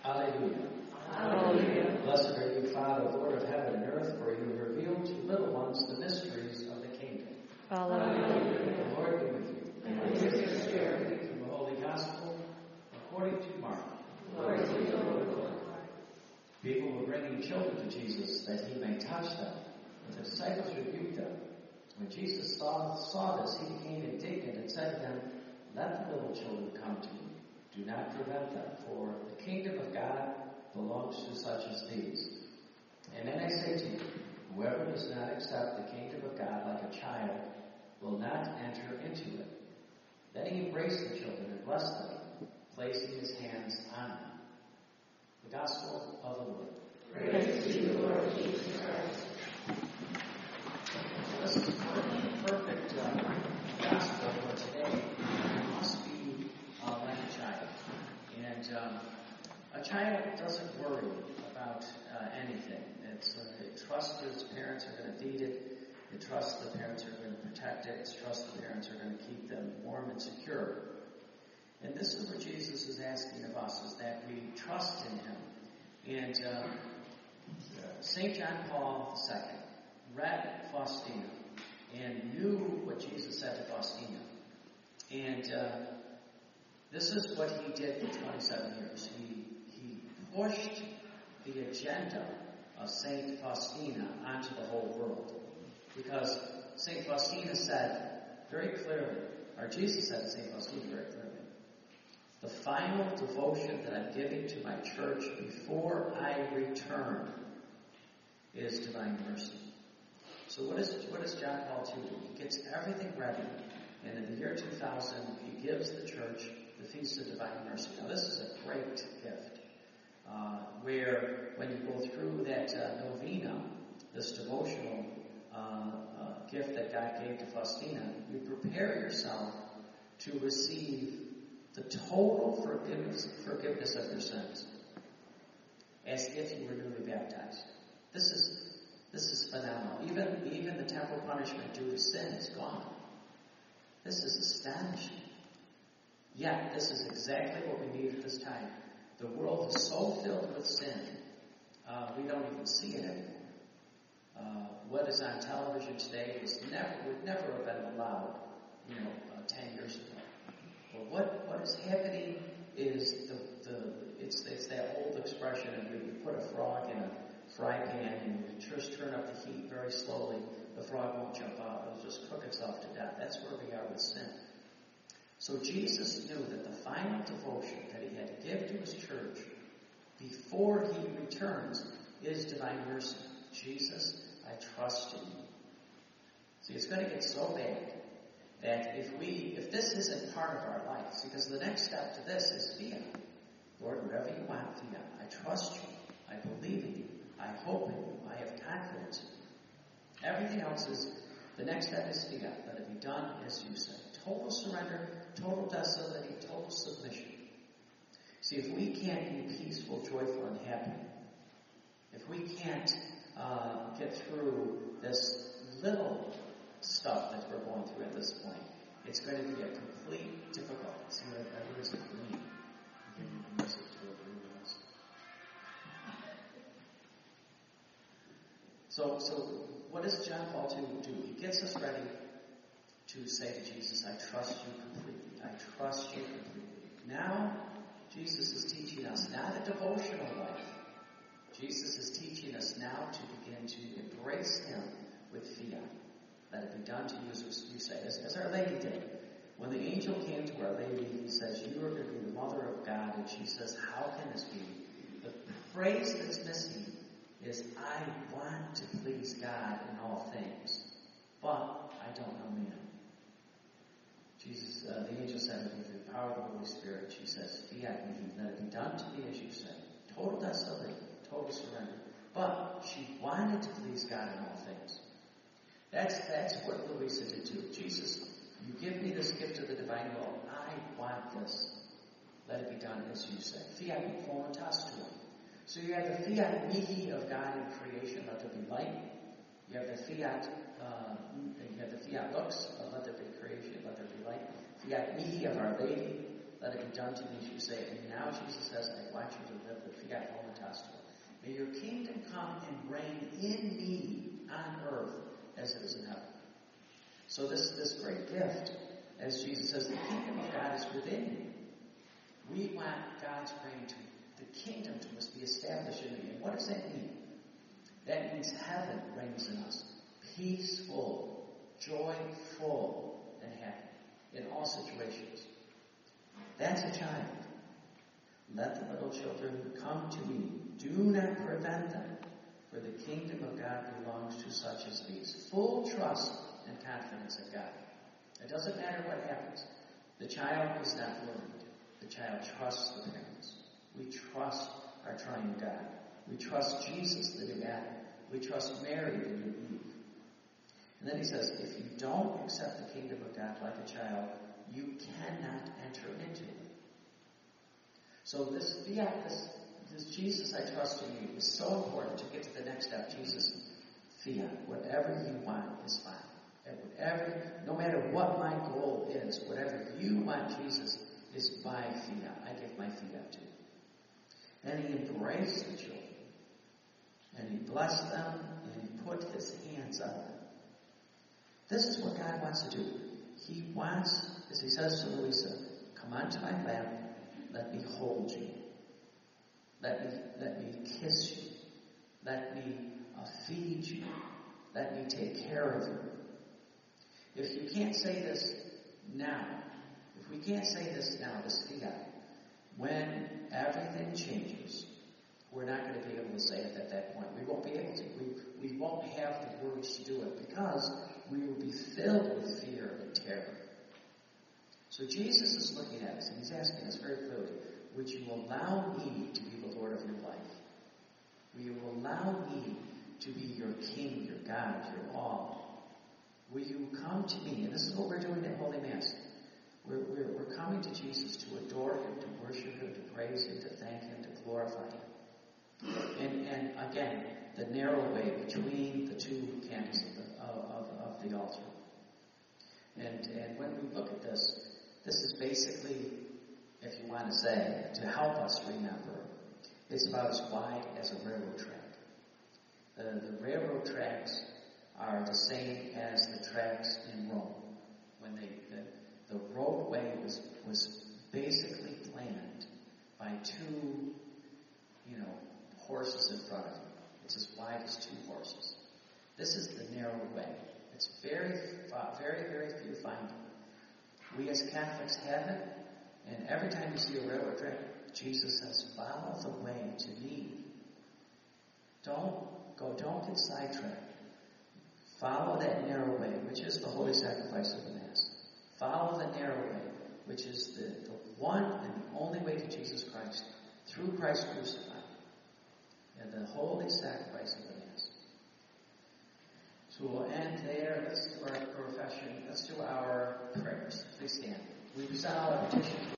Alleluia. Alleluia. Blessed are you, Father, Lord of heaven and earth, for you have revealed to little ones the mysteries of the kingdom. Alleluia. The Lord be with you. And with your spirit. From the Holy Gospel according to Mark. Glory to you, Lord. People were bringing children to Jesus that he may touch them, but the disciples rebuked them. When Jesus saw this, he became indignant and said to them, "Let the little children come to me. Do not prevent them, for the kingdom of God belongs to such as these. And then I say to you, whoever does not accept the kingdom of God like a child will not enter into it." Then he embraced the children and blessed them, placing his hands on them. The Gospel of the Lord. Praise to you, Lord Jesus Christ. So this is a perfect gospel for today. It must be like a child. And a child doesn't worry about anything. It trusts his parents are going to feed it. It trusts the parents are going to protect it. It trusts the parents are going to keep them warm and secure. And this is what Jesus is asking of us, is that we trust in him. And St. John Paul II read Faustina and knew what Jesus said to Faustina. And this is what he did for 27 years. He pushed the agenda of St. Faustina onto the whole world. Because St. Faustina said very clearly, or Jesus said to St. Faustina very clearly, "The final devotion that I'm giving to my church before I return is divine mercy." So what does John Paul II do? He gets everything ready, and in the year 2000, he gives the church the Feast of Divine Mercy. Now this is a great gift, where when you go through that novena, this devotional gift that God gave to Faustina, you prepare yourself to receive the total forgiveness of your sins, as if you were newly baptized. This is phenomenal. Even the temporal punishment due to sin is gone. This is astonishing. Yet, this is exactly what we need at this time. The world is so filled with sin, we don't even see it anymore. What is on television today would never have been allowed, 10 years ago. But what is happening is it's that old expression of you put a frog in a fry pan and you just turn up the heat very slowly. The frog won't jump out; it'll just cook itself to death. That's where we are with sin. So Jesus knew that the final devotion that he had to give to his church before he returns is divine mercy. Jesus, I trust in you. See, it's going to get so bad that if this isn't part of our lives, because the next step to this is fiat. Lord, whatever you want, fiat. I trust you. I believe in you. I hope in you. I have confidence in you. Everything else is, the next step is fiat. Let it be done as you say. Total surrender, total docility, total submission. See, if we can't be peaceful, joyful, and happy, if we can't get through this little stuff that we're going through at this point, it's going to be a complete difficulty. See, that is green. Give me the music to agree with us. So what does John Paul II do? He gets us ready to say to Jesus, I trust you completely. I trust you completely. Now, Jesus is teaching us not a devotional life. Jesus is teaching us now to begin to embrace him with fiat. Let it be done to you as you say. As Our Lady did. When the angel came to Our Lady, he says, you are going to be the mother of God. And she says, how can this be? The phrase that's missing is, I want to please God in all things, but I don't know man. Jesus, the angel said to me, through the power of the Holy Spirit, she says, fiat me, let it be done to me as you say. Total docility, total surrender. But she wanted to please God in all things. That's what Louisa did too. Jesus, you give me this gift of the divine will. I want this. Let it be done as you say. Fiat voluntas tua. So you have the fiat mihi of God in creation, let there be light. You have the fiat lux, let there be creation, let there be light. Fiat mihi of Our Lady, let it be done to me as you say. And now Jesus says, I want you to live the May your kingdom come and reign in me on earth as it is in heaven. So this great gift, as Jesus says, the kingdom of God is within you. We want God's reign to, the kingdom to us be established in me. And what does that mean? That means heaven reigns in us. Peaceful, joyful, and happy in all situations. That's a child. Let the little children come to me. Do not prevent them, for the kingdom of God belongs to such as these. Full trust and confidence in God. It doesn't matter what happens. The child is not worried. The child trusts the parents. We trust our triune God. We trust Jesus, the new Adam. We trust Mary, the new Eve. And then he says, if you don't accept the kingdom of God like a child, you cannot enter into it. So this Jesus, I trust in you, is so important to get to the next step. Jesus, fiat, whatever you want is fine. And no matter what my goal is, whatever you want, Jesus, is my fiat. I give my fiat to you. And he embraced the children. And he blessed them, and he put his hands on them. This is what God wants to do. He wants, as he says to Louisa, come onto my lap, let me hold you. Let me kiss you. Let me feed you. Let me take care of you. If you can't say this now, if we can't say this now, this fiat, when everything changes, we're not going to be able to say it at that point. We won't be able to. We won't have the words to do it because we will be filled with fear and terror. So Jesus is looking at us and he's asking us very clearly, would you allow me to be the Lord of your life? Will you allow me to be your King, your God, your all? Will you come to me? And this is what we're doing at Holy Mass. We're coming to Jesus to adore him, to worship him, to praise him, to thank him, to glorify him. And again, the narrow way between the two candles of the altar. And when we look at this, this is basically, if you want to say, to help us remember, it's about as wide as a railroad track. The railroad tracks are the same as the tracks in Rome. When the roadway was basically planned by two, horses in front of you. It's as wide as two horses. This is the narrow way. It's very, very, very few find it. We as Catholics have it, and every time you see a railroad track, Jesus says, follow the way to me. Don't get sidetracked. Follow that narrow way, which is the holy sacrifice of the Mass. Follow the narrow way, which is the one and the only way to Jesus Christ, through Christ crucified. And the holy sacrifice of the Mass. So we'll end there. Let's do our profession. Let's do our prayers. Please stand. We present all our petitions.